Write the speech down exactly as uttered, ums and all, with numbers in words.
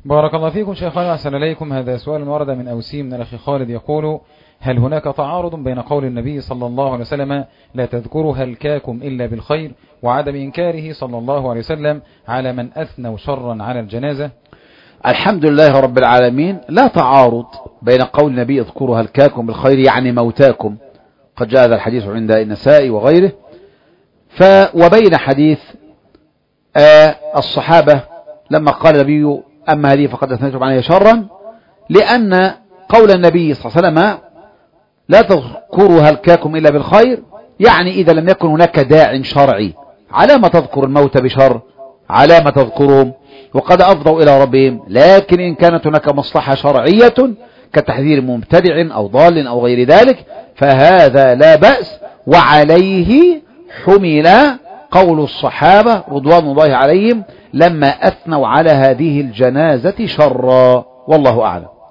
بارك الله فيكم شيخنا، أحسن إليكم. هذا سؤال ورد من أوسي من الأخي خالد يقول: هل هناك تعارض بين قول النبي صلى الله عليه وسلم لا تذكروا هلكاكم إلا بالخير وعدم إنكاره صلى الله عليه وسلم على من أثنوا شرا على الجنازة؟ الحمد لله رب العالمين، لا تعارض بين قول النبي اذكروا هلكاكم بالخير يعني موتاكم، قد جاء هذا الحديث عند النساء وغيره، ف وبين حديث آه الصحابة لما قال النبي أما هذه فقد أثنيتم عليها شرا، لأن قول النبي صلى الله عليه وسلم لا تذكروا هلكاكم إلا بالخير يعني إذا لم يكن هناك داع شرعي على ما تذكر الموت بشر، على ما تذكرهم وقد أفضوا إلى ربهم. لكن إن كانت هناك مصلحة شرعية كتحذير مبتدع أو ضال أو غير ذلك فهذا لا بأس، وعليه حمل قول الصحابة رضوان الله عليهم لما أثنوا على هذه الجنازة شرا، والله أعلم.